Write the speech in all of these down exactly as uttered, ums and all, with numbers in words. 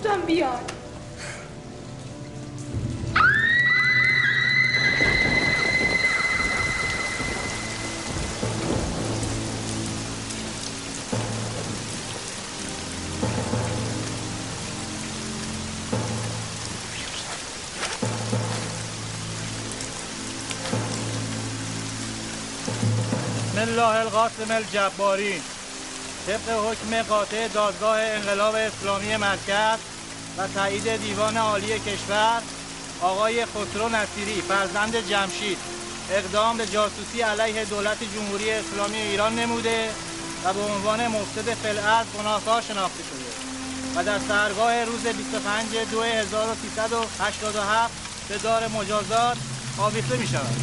گفتم بیان. بسم الله القاسم الجبارین. طبق حکم قاطع دادگاه انقلاب اسلامی مرکز و تایید دیوان عالی کشور، آقای خسرو نصیری فرزند جمشید اقدام به جاسوسی علیه دولت جمهوری اسلامی ایران نموده و به عنوان مفسد فی الارض گناهکار شناخته شده و در سحرگاه روز بیست و پنج دو هزار و سیصد و هشتاد و هفت به دار مجازات آویخته می شود.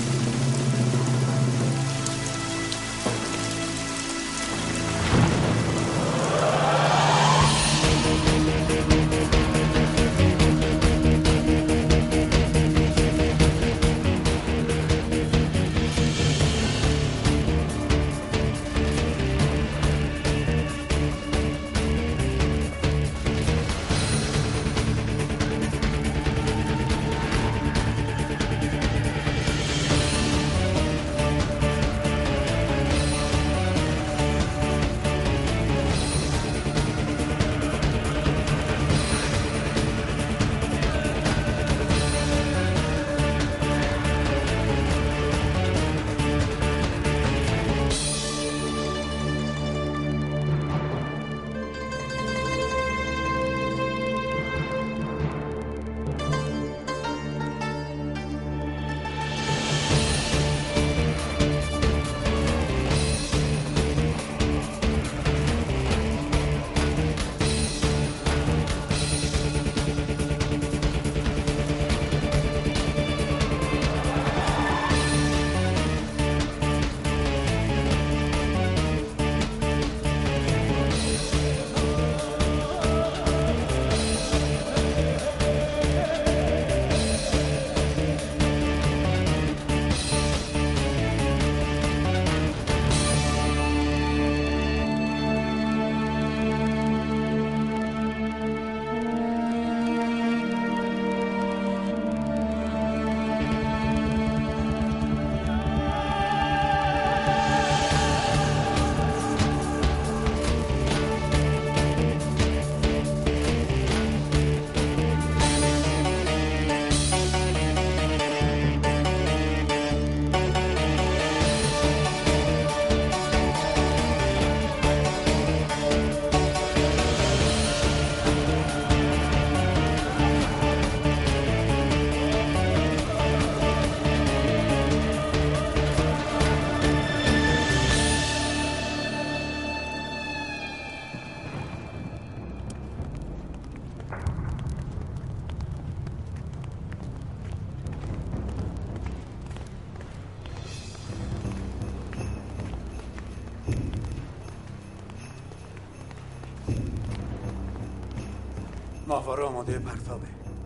ماهواره آماده پرتابه،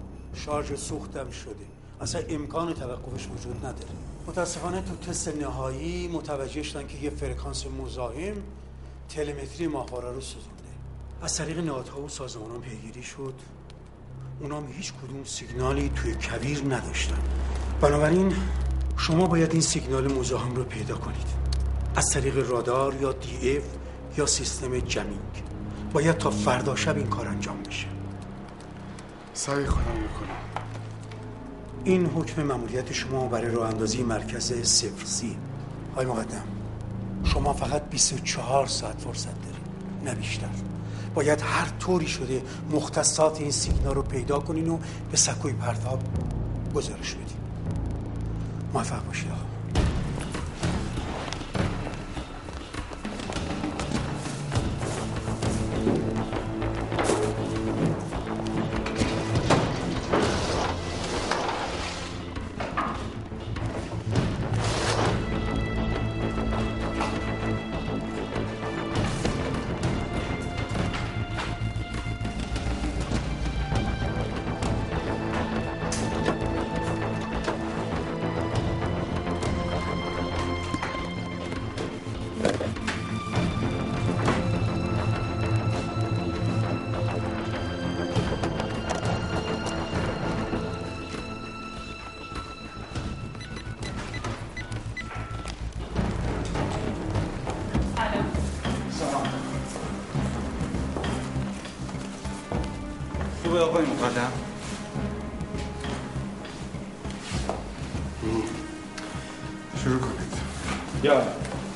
شارژ سوختم شده، اصلا امکان توقفش وجود نداره. متاسفانه تو تست نهایی متوجه شدن که یه فرکانس مزاحم تلمتری ماهواره رو سوزونده. از طریق نهادها و سازمانان پیگیری شد، اونام هیچ کدوم سیگنالی توی کویر نداشتن. بنابراین شما باید این سیگنال مزاحم رو پیدا کنید از طریق رادار یا دی اف یا سیستم جمینگ. باید تا فردا شب این کار انجام بشه. سعی خودم میکنم. این حکم مأموریت شما برای راه اندازی مرکز صفر سی. آقای مقدم، شما فقط بیست و چهار ساعت فرصت دارید، نه بیشتر. باید هر طوری شده مختصات این سیگنال رو پیدا کنین و به سکوی پرتاب گزارش بدین. موفق باشید آقا. خوبه آقای مقدم؟ شروع کنید. یا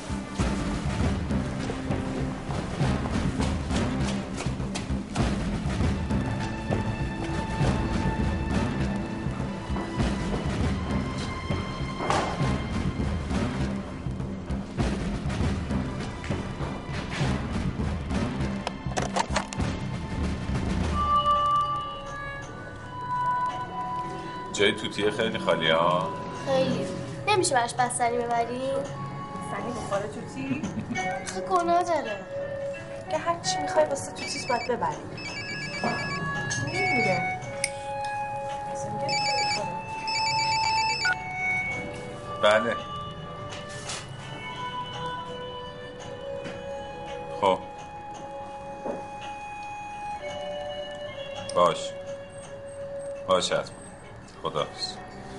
جای توتیه خیلی خالیه ها. خیلی. نمیشه براش بستنی ببریم؟ بستنی بخوره توتی؟ خیلی گناه داره که هر چی میخوای واسه توتیش باید ببری. نمیره. بله. خب باش باش حتما. خداحافظ.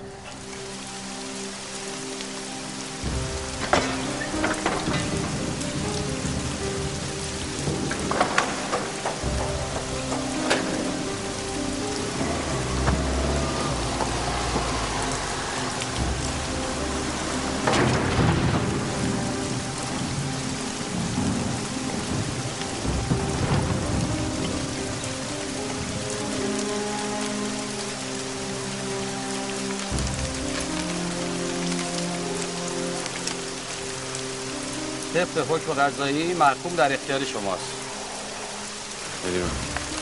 طبق حکم قضایی مرحوم در اختیار شماست. بریم.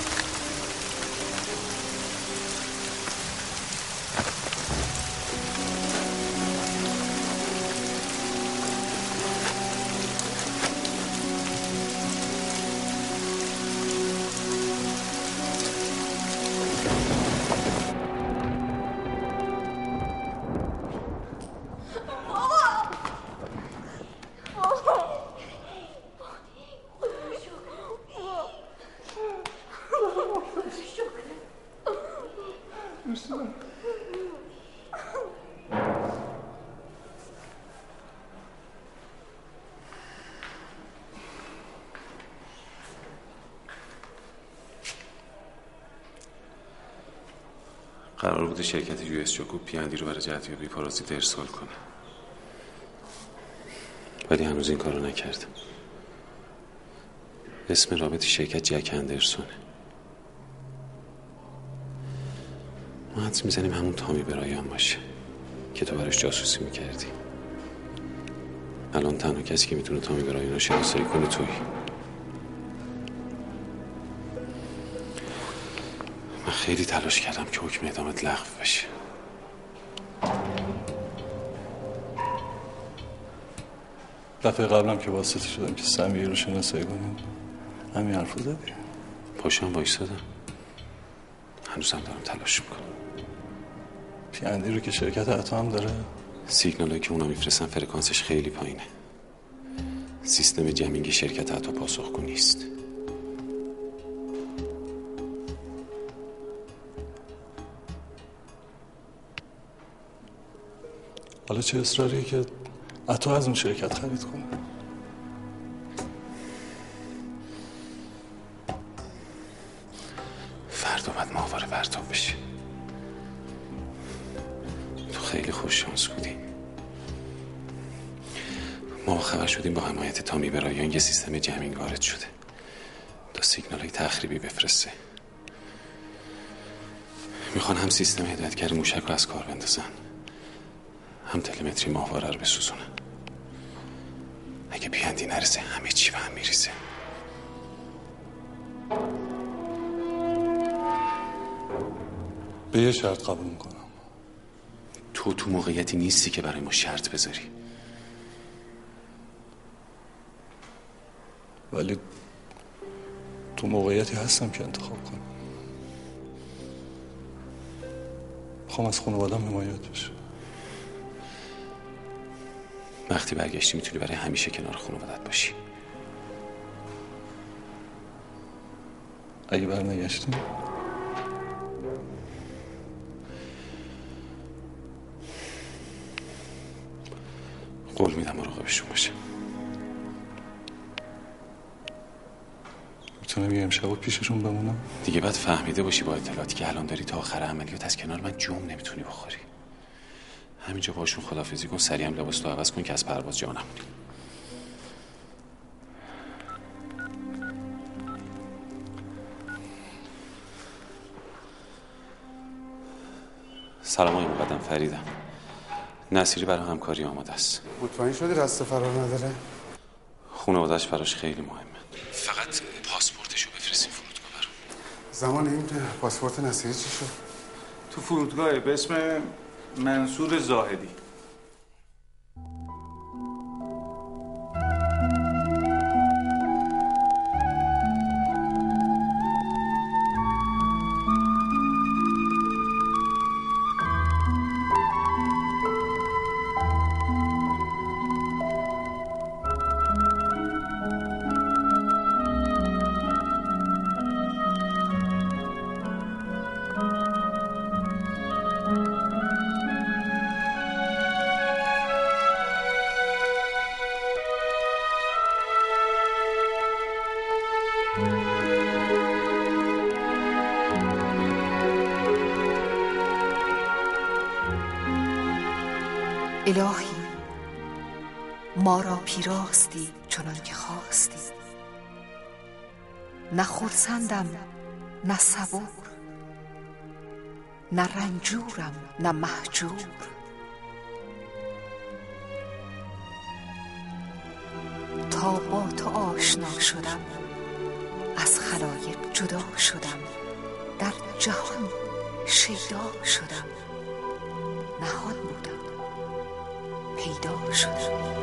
قرار بوده شرکت یو اس جاکوب پیاندی رو برای جهتیابی پارازیت ارسال کنه، ولی هنوز این کارو نکرده. اسم رابط شرکت جک اندرسونه. ما حدس میزنیم همون تامی برایان باشه که تو براش جاسوسی میکردی. الان تنها کسی که میتونه تامی برایان رو شناسایی کنه تویی. من خیلی تلاش کردم که حکم اعدامت لغو بشه. دفعه قبلم که واسطه شدم که سمیه رو شناسایی کنیم همین حرف رو زدی. پاشم وایسادم. هنوزم دارم تلاش میکنم. پیاندی رو که شرکت عطا هم داره. سیگنالایی که اونا میفرستن فرکانسش خیلی پایینه. سیستم جمینگ شرکت عطا پاسخگو نیست. حالا چه اصراریه که عطا از اون شرکت خرید کنه؟ فردا باید ماهواره پرتاب بشه. تو خیلی خوش شانس بودی. ما خبر شدیم با حمایت تامی برایان یه سیستم جمینگ وارد شده تا سیگنال های تخریبی بفرسته. میخوان هم سیستم هدایتگر موشک رو از کار بندازن، هم تلمتری ماهواره رو بسوزونن. اگه پیاندی نرسه همه چی به هم میریزه. به یه شرط قبول میکنم. تو تو موقعیتی نیستی که برای ما شرط بذاری. ولی تو موقعیتی هستم که انتخاب کنم. میخوام از خانوادم حمایت بشه. وقتی برگشتی میتونی برای همیشه کنار خانوادت باشی. اگه برنگشتیم قول میدم مراقبشون باشه. میتونم یه امشب پیششون بمونم؟ دیگه بعد فهمیده باشی با اطلاعاتی که الان داری تا آخر عملیات از کنار من جوم نمیتونی بخوری. همینجا باشون خدافظی کن، سریع هم لباس تو عوض کن که از پرواز جا نمونی. سلام های مقدم، فریدم. نصیری برای همکاری آماده است. مطمئن شدی رسته فرار نداره؟ خانواده‌اش براش خیلی مهمه. فقط پاسپورتشو بفرستین فرودگاه برام. زمان این پاسپورت نصیری چی شد؟ تو فرودگاه به اسم منصور زاهدی. الهی ما را پیراستی چنان که خواستی، نه خرسندم نه صبور، نه رنجورم نه مهجور. تا با تو آشنا شدم از خلایق جدا شدم، در جهان شیدا شدم، نهان بودم پیدا شدم.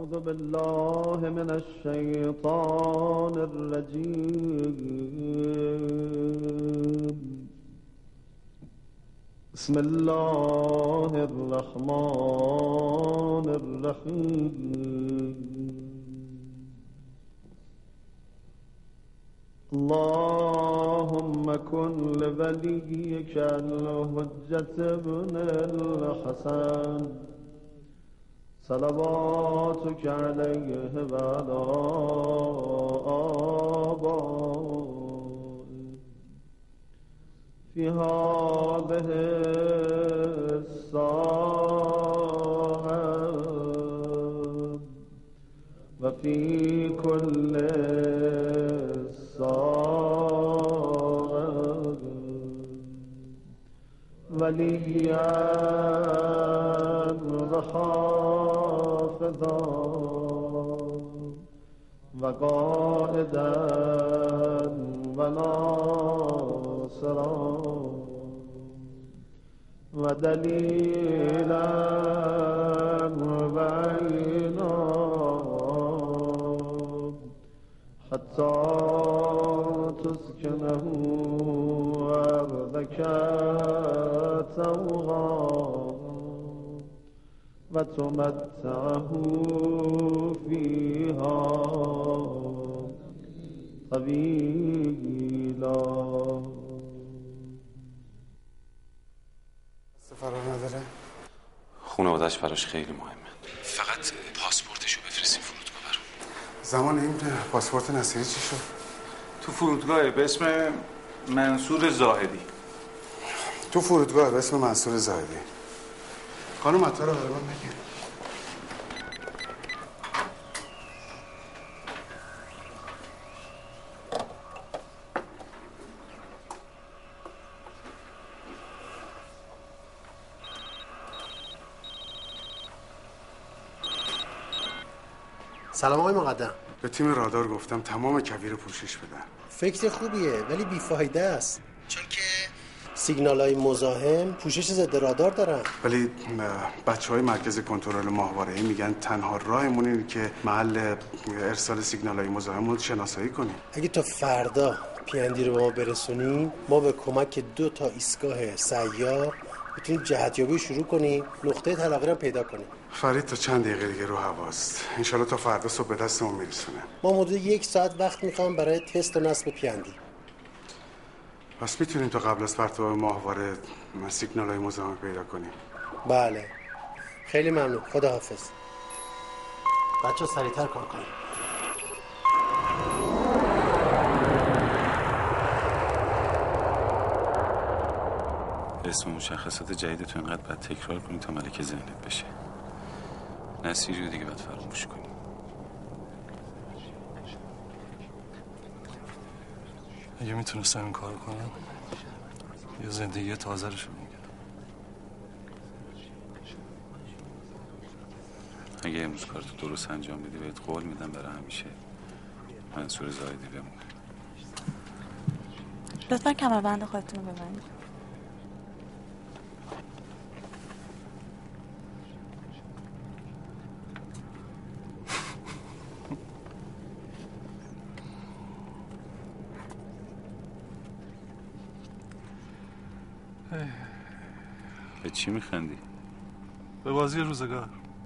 أعوذ بالله من الشيطان الرجيم بسم الله الرحمن الرحيم اللهم كن لوليك الحجة ابن الحسن صلواتك عليه وعلى آبائه في هذه الساعة وفي كل ساعة وليا وحافظا وقائدا وناصرا ودليلا وعينا حتى تسكنه أرضك طوعا وتمتعه فيها طويلا. فرار نداره؟ خانواده‌اش براش خیلی مهمه. فقط پاسپورتشو بفرستین فرودگاه برام. زمان این پاسپورت نصیری چی شد؟ تو فرودگاه به اسم منصور زاهدی. تو فرودگاه به اسم منصور زاهدی. خانم عطا رو برای من بگیر. سلام آقای مقدم. به تیم رادار گفتم تمام کویر پوشش بدن. فکر خوبیه ولی بیفایده است، چون که سیگنال های مزاحم پوشش ضد رادار دارن. ولی بچه های مرکز کنترل ماهواره‌ای میگن تنها راهمون اینه که محل ارسال سیگنال های مزاحم رو شناسایی کنیم. اگه تا فردا پیاندی رو به ما برسونیم، ما به کمک دو تا ایستگاه سیار بتونیم جهتیابی شروع کنیم، نقطه تلاقی رو پیدا کنیم. فرید تا چند دقیقه دیگه رو هواست. انشالله تا فردا صبح به دستمون میرسونه. ما مدت یک ساعت وقت میخوام برای تست و نصب پیاندی. پس میتونیم تا قبل از پرتاب ماهواره سیگنال های مزاحم پیدا کنیم. بله خیلی ممنون. خداحافظ. بچه سریعتر کار کنیم. اسم مشخصات جدید تو اینقدر باید تکرار کنی تا ملکه ذهنت بشه. نصیری رو دیگه باید فراموش کنی. اگه میتونستم این کار کنم یه زندگی تازه رو شروع میکردم. اگه امروز کارتو درست انجام بدی بهت قول میدم برای همیشه منصور زاهدی بمونه. لطفا کمربند خودتون رو ببندید. به چی میخندی؟ به بازی روزگار.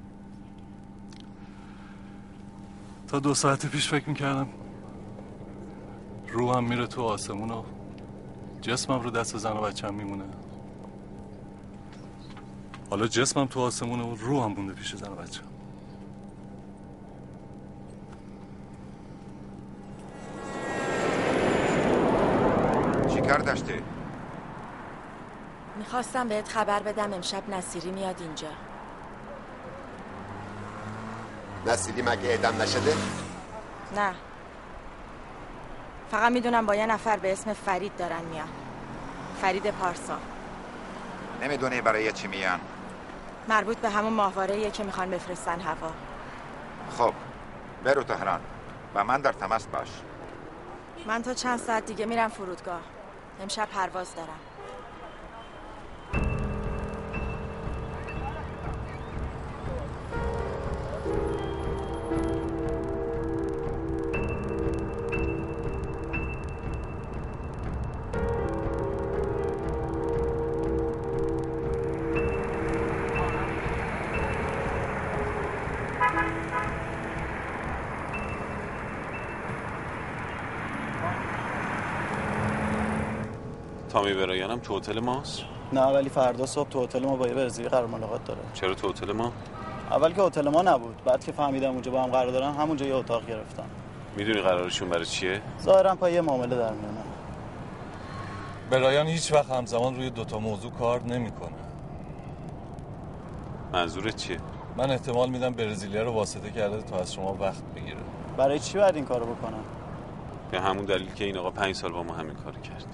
تا دو ساعت پیش فکر میکردم روحم میره تو آسمون و جسمم رو دست زن و بچه‌م میمونه. حالا جسمم تو آسمونه و روحم مونده پیش زن و بچه‌م. چی کار داشتی؟ میخواستم بهت خبر بدم امشب نصیری میاد اینجا. نصیری مگه اعدام نشده؟ نه، فقط میدونم با یه نفر به اسم فرید دارن میان. فرید پارسا. نمیدونی برای چی میان؟ مربوط به همون ماهواره‌ایه که میخوان بفرستن هوا. خب برو تهران و من در تماس باش. من تا چند ساعت دیگه میرم فرودگاه. امشب پرواز دارم. تامی برایانم تو هتل ماست؟ نه ولی فردا صبح تو هتل ما با یه برزیلی قرار ملاقات داره. چرا تو هتل ما؟ اول که هتل ما نبود، بعد که فهمیدم اونجا با هم قرار دارن همونجا یه اتاق گرفتم. میدونی قرارشون برای چیه؟ ظاهرا پای یه معامله در میونه. برایان هیچ وقت همزمان روی دوتا موضوع کار نمیکنه. منظورت چیه؟ من احتمال میدم برزیلیا رو واسطه کرده تا از شما وقت بگیره. برای چی باید این کارو بکنم؟ به همون دلیل که این آقا پنج سال با ما همین کارو کرد.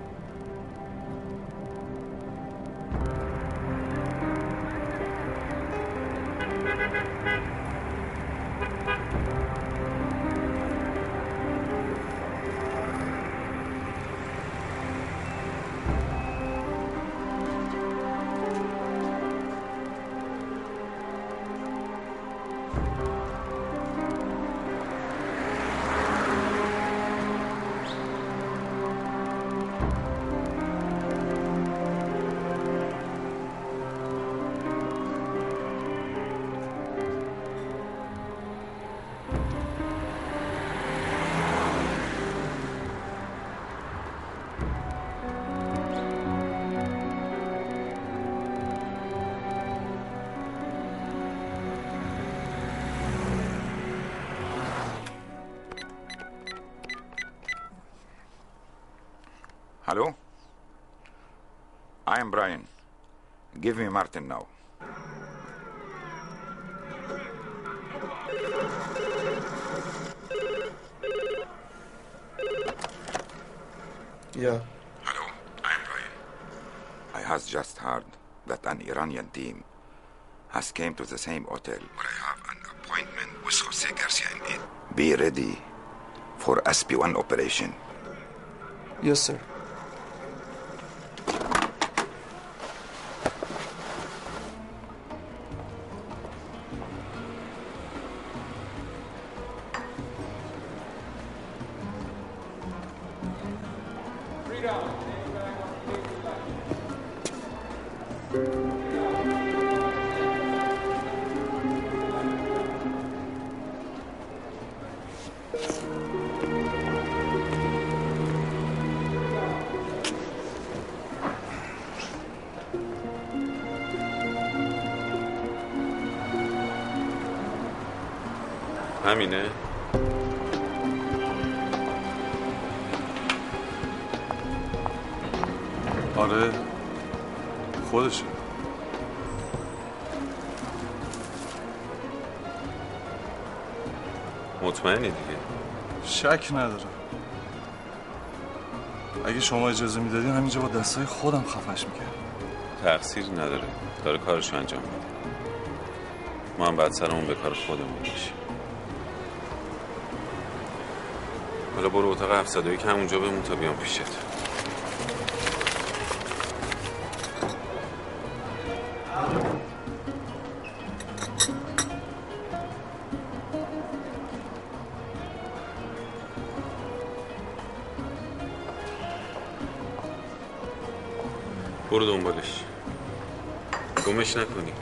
Hello? I am Brian. Give me Martin now. Yeah. Hello, I am Brian. I has just heard that an Iranian team has came to the same hotel where I have an appointment with Jose Garcia in it. Be ready for S P one operation. Yes, sir. همینه؟ آره خودشه. مطمئنی دیگه؟ شک ندارم. اگه شما اجازه میدادین همینجا با دستای خودم خفش میکردم. تقصیر نداره، داره کارشو انجام میده. ما هم بعد سرمون به کار خودمون باشیم. حالا برو اتاق هفتصد و یک همونجا بمون تا بیام پیشت. برو دنبالش، گمش نکنی.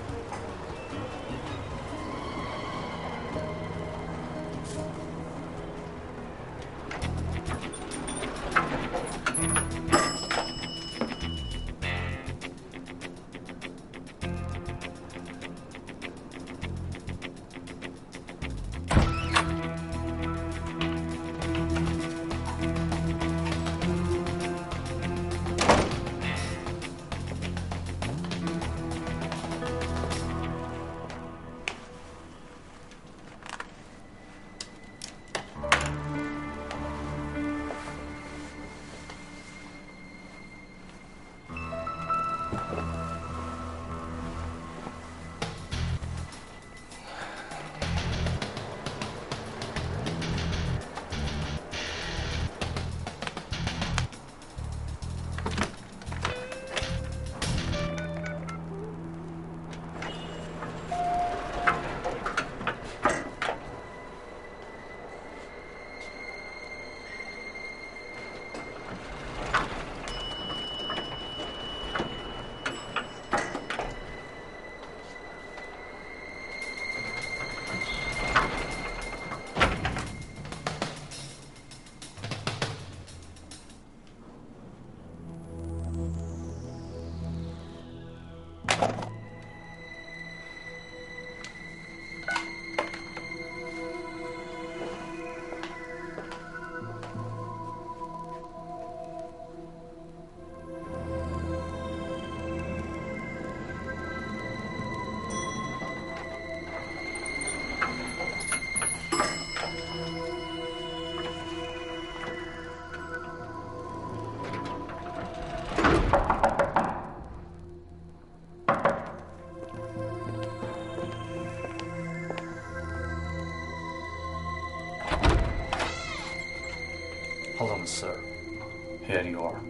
sir. Here you are.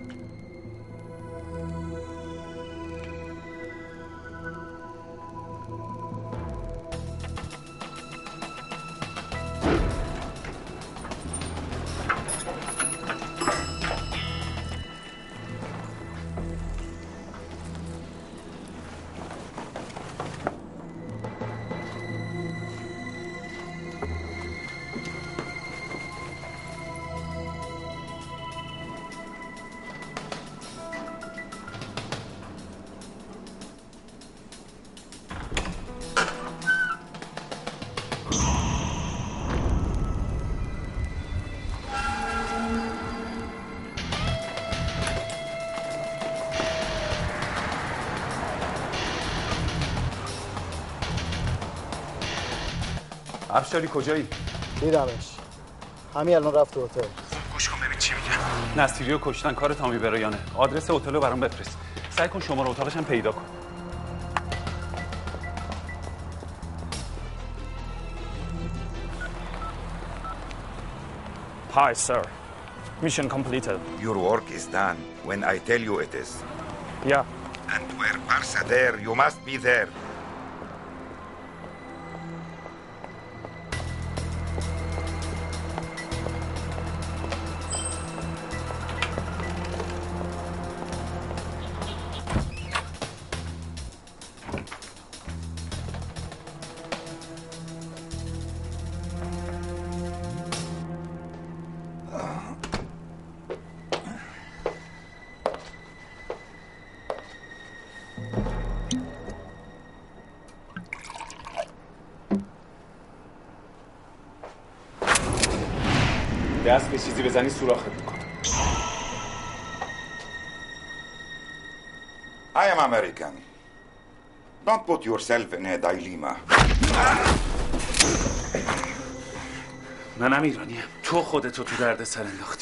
افشاری کجایی؟ دیدمش. همین الان رفت تو هتل. گوش کن ببین چی میگم. نصیری رو کشتن، کار تامی برایانه. آدرس هتل رو برام بفرست. سعی کن شماره اتاقش هم پیدا کن. Hi, sir. Mission completed. Your work is done when I tell you it is. Yeah. And where Barca there, you must be there. دست به چیزی بزنی سوراخت میکنم. I am American. Don't put yourself in a dilemma. منم ایرانیم. تو خودتو تو درد سر انداختی.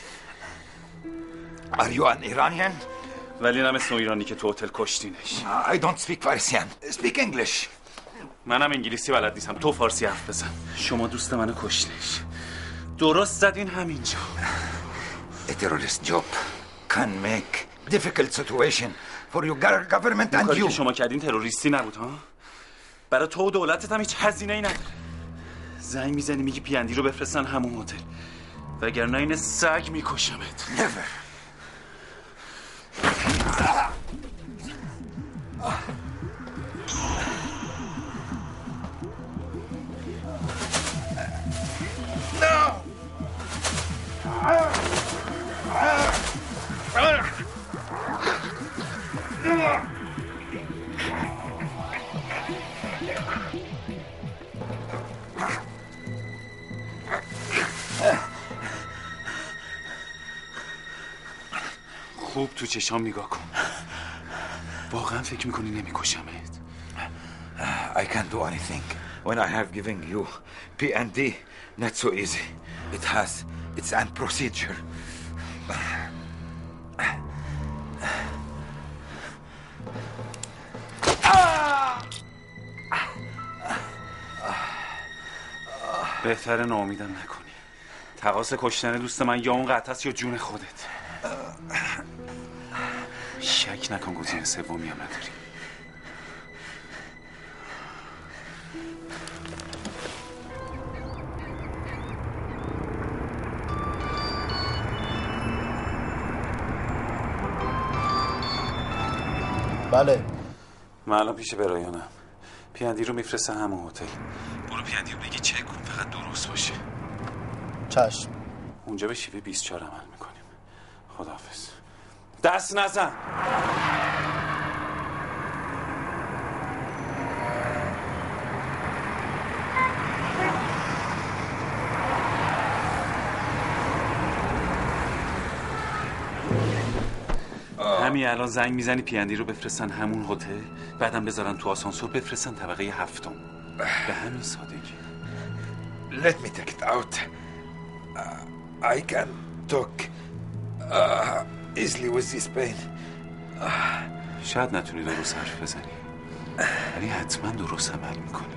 Are you an Iranian? ولی نه مثل ایرانی که تو هتل کشتینش. I don't speak Persian. Speak English. منم انگلیسی بلد نیستم. تو فارسی حرف بزن. شما دوست منو کشتینش. درست زدین همینجا. A terrorist job can make difficult situation for your government and کاری you. که شما کردین تروریستی نبود ها؟ برای تو و دولتت هم هیچ هزینه‌ای نداره. زنگ میزنی میگی پیندی رو بفرستن همون هتل. وگرنه این سگ میکشمت. Never. No! خوب تو چشام نگاه کن. واقعا فکر میکنی نمیکشمت؟ I can't do anything when I have given you P and D. Not so easy. It has its own procedure. بهتره ناامیدم نکنی. تقاص کشتن دوست من یا اون قطع است یا جون خودت. شک نکن گزینه سومی هم نداری. بله. من الان پیش برایانم. پیندی رو میفرسته همون هتل. برو پیندی رو بگی چک کن، فقط درست باشه. چشم. اونجا به شیوه بیست و چهار عمل میکنیم. خداحافظ. دست نزن. همین الان زنگ میزنی پیندی رو بفرستن همون هتل، بعدم بذارن تو آسانسور بفرستن طبقه هفتم. به همین سادگی. Let me take it out. Uh, I can talk uh, easily with this pain. Uh, شاید نتونی درست حرف بزنی، ولی حتما درست عمل میکنی.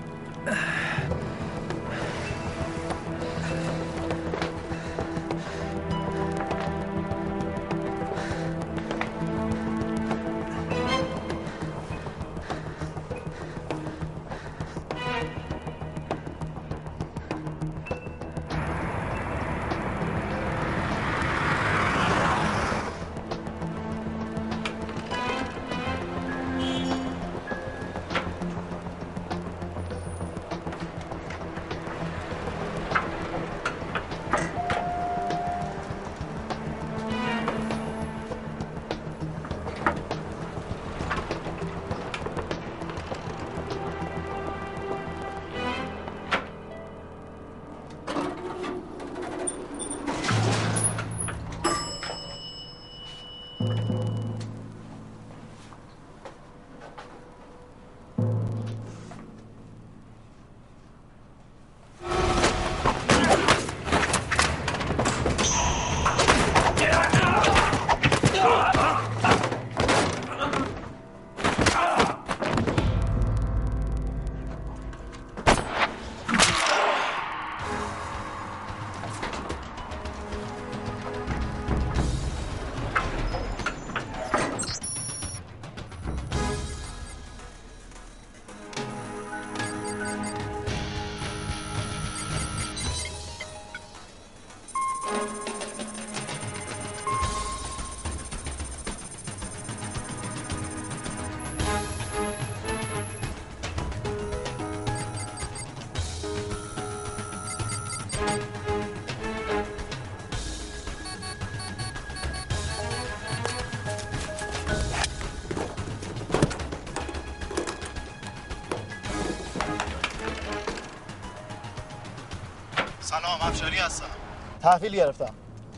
سلام، افشاری هستم. تحویل گرفتم.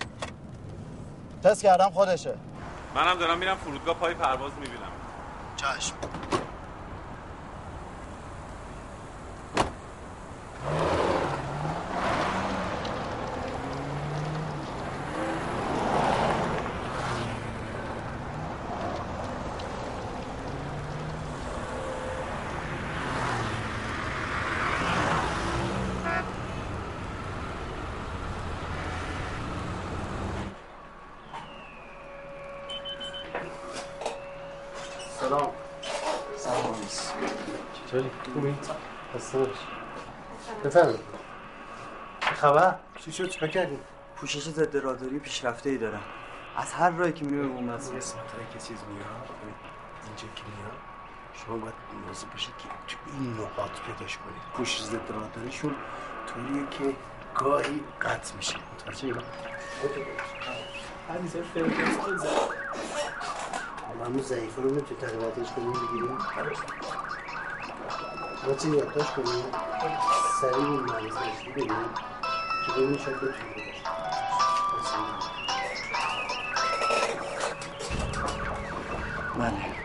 تست کردم خودشه. منم دارم میرم فرودگاه پای پرواز میبینم. چشم. سلام. سلام. چطوری؟ خوبی؟ خسته نباشی. بفرمایید. چه خبر؟ چی شد؟ چیکار کردی؟ پوشش ضد راداری پیشرفته‌ای دارم. از هر راهی که میره اون مسیر یه ساعته که چیز میاد، اینجا که میاد، شما باید مواظب باشید که تو این نقاط پیداش کنید. پوشش ضد راداریشون طوریه که گاهی قطع میشه. متوجهی؟ عزیزم فرقه خیلی زد. همون ضعیفه رو میتونی تقریباتش کنیم بگیریم. ما چی یادداشت کنیم سریع این مریض باشی بگیریم که ببینیم شاید بتونیم باشیم. بله.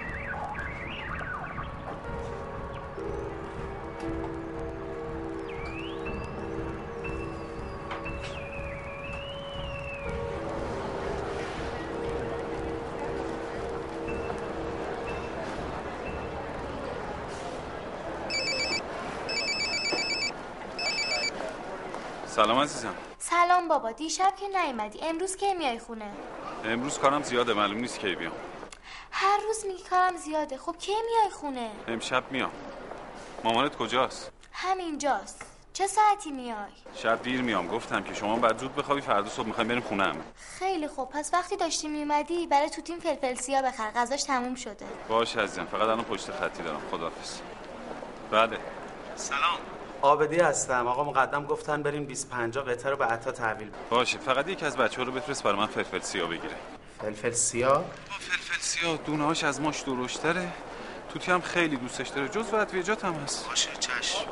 سلام عزیزم. سلام بابا، دیشب که نیومدی، امروز کی میای خونه؟ امروز کارم زیاده، معلوم نیست کی بیام. هر روز میگی کارم زیاده، خب کی میای خونه؟ امشب میام. مامانت کجاست؟ همینجاست. چه ساعتی میای؟ شب دیر میام، گفتم که شما بعد زود بخوابی، فردا صبح میخوایم بریم خونه همه. خیلی خوب، پس وقتی داشتی میومدی برای توتین فلفل سیاه بخر، غذاش تموم شده. باشه عزیزم، فقط الان پشت خطی دارم. خداحافظ. بله. سلام. عابدی هستم. آقا مقدم گفتن بریم بیست و پنج قطعه رو به عطا تحویل بدیم. باشه، فقط یکی از بچه‌ها رو بفرست برای من فلفل سیاه بگیره. فلفل سیاه؟ با فلفل سیاه دونه‌هاش از ماش درشتره. توتی هم خیلی دوستش داره، جزو ادویجات هم هست. باشه چشم.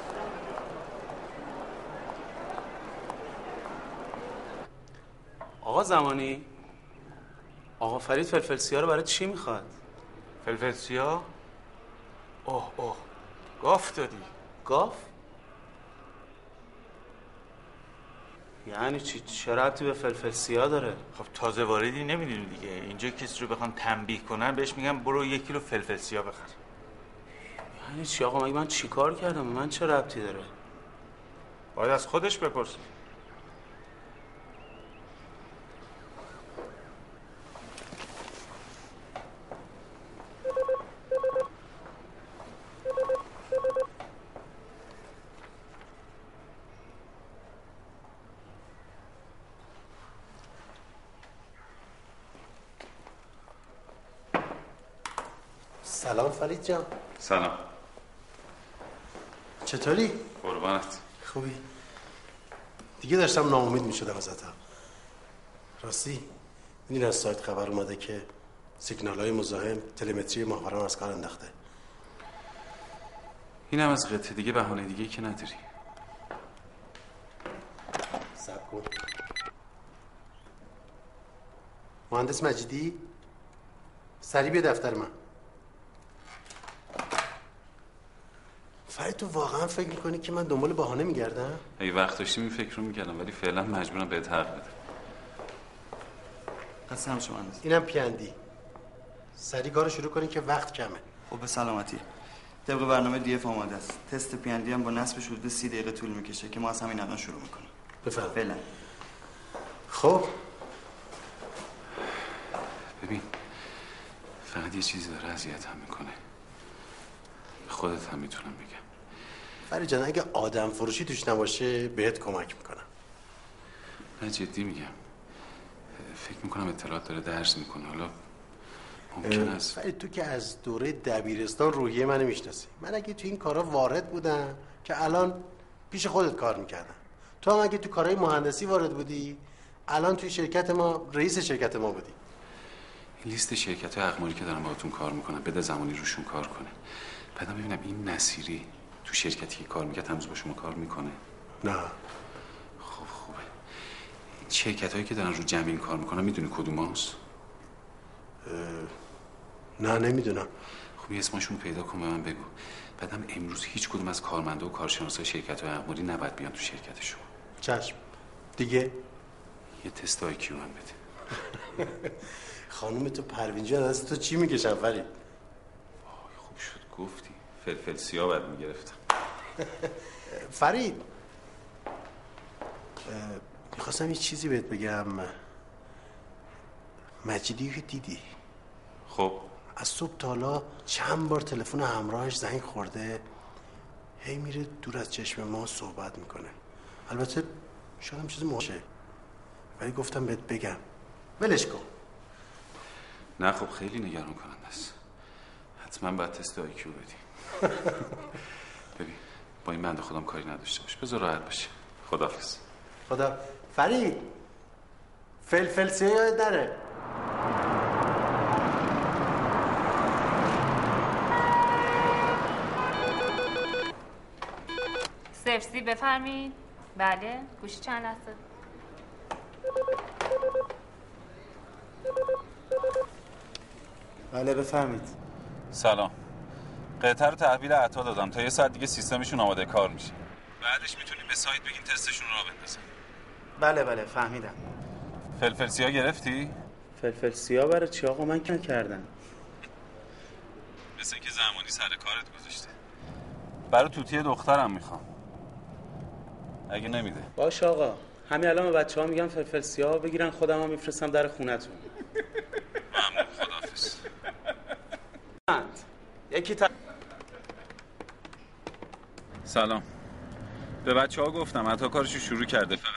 آقا زمانی، آقا فرید فلفل سیاه رو برای چی میخواد؟ فلفل سیاه؟ اوه اوه گاف دادی. گاف؟ یعنی چی؟ چه ربطی به فلفل سیاه داره؟ خب تازه واردی نمیدونی دیگه، اینجا کسی رو بخوام تنبیه کنن بهش میگم برو یک کیلو فلفل سیاه بخر. یعنی چی آقا؟ مگه من چی کار کردم؟ من چه ربطی داره؟ باید از خودش بپرسی. سلام فرید جان. سلام. چطوری؟ قربانت. خوبی؟ دیگه داشتم ناامید میشدم ازت. راستی میدونی از سایت خبر اومده که سیگنال های مزاحم تلمتری ماهواران از کار انداخته. اینم از قطعه دیگه، بهانه دیگه که نداری. صبر کن. مهندس مجیدی؟ سریع بیا دفتر من. فرید تو واقعا فکر میکنی که من دنبال بهانه میگردم؟ اگه وقت داشتیم این فکر رو میکردم ولی فعلا مجبورم بهت حق بدم. قسم شما اندازه. اینم پیاندی. سریع کارو شروع کنی که وقت کمه. خب به سلامتی. طبق برنامه دی اف آماده است. تست پیاندی هم با نصبش حدود سی دقیقه طول میکشه که ما از همین الان شروع میکنیم. بفرمایید. فعلا. خب ببین فقط یه چیزی داره اذیتم میکنه. خودت هم میتونم بگم. فرید جان اگه آدم فروشی توش نباشه بهت کمک میکنم. نه جدی میگم. فکر میکنم اطلاعات داره درس میکنه. حالا ممکن است فرید تو که از دوره دبیرستان روحیه منو میشناسی. من اگه تو این کارا وارد بودم که الان پیش خودت کار میکردم. تو هم اگه تو کارهای مهندسی وارد بودی الان توی شرکت ما رئیس شرکت ما بودی. این لیست شرکت های اقماری که دارن باهاتون کار میکنن بده زمانی روشون کار کنه. بعدم ببینم این نصیری تو شرکتی که کار میکرد هنوز با شما کار میکنه؟ نه. خب خوبه. این شرکت هایی که دارن رو جمعین کار میکنن میدونی کدوم هست؟ نه نمیدونم. خب یه اسمشون پیدا کن به من بگو. بعدم امروز هیچ کدوم از کارمنده و کارشناسای شرکت های اقماری نباید بیان تو شرکت شما. چشم. دیگه یه تست آی کیو هم بده. خانم تو پروین جان از تو چی میکشن فرید؟ وای خوب شد گفتی. فلفل سیاه باید میگرفتم. فرید میخواستم یه چیزی بهت بگم. مجیدی که دیدی؟ خب از صبح تا حالا چند بار تلفن همراهش زنگ خورده، هی میره دور از چشم ما صحبت میکنه. البته شاید هم چیز مهمه ولی گفتم بهت بگم. ولش کن. نه خب خیلی نگران کننده است. حتما باید تست آی کیو بدی. ببین با این بنده خودم کاری نداشته باش. بذار راحت باشه. خداحافظ. خدا. فرید فلفل سیاه یاد نره. سرسی بفرمین. بله گوشی چند لحظه. بله بفرمید. سلام. قطعه رو تحویل عطا دادم تا یه ساعت دیگه سیستمشون آماده کار میشه. بعدش میتونیم به سایت بگین تستشون رو راه بندازن. بله بله فهمیدم. فلفل سیاه گرفتی؟ فلفل سیاه برای چی آقا؟ من که کردم. مثل که زمانی سر کارت گذاشته. برای توتی دخترم میخوام. اگه نمیده. باش آقا. همین الان به بچه‌ها میگم فلفل سیاه بگیرن خودم هم میفرستم در خونتون. ممنون خداحافظ. یکی تا... سلام. به بچه ها گفتم حتی کارشو شروع کرده فقط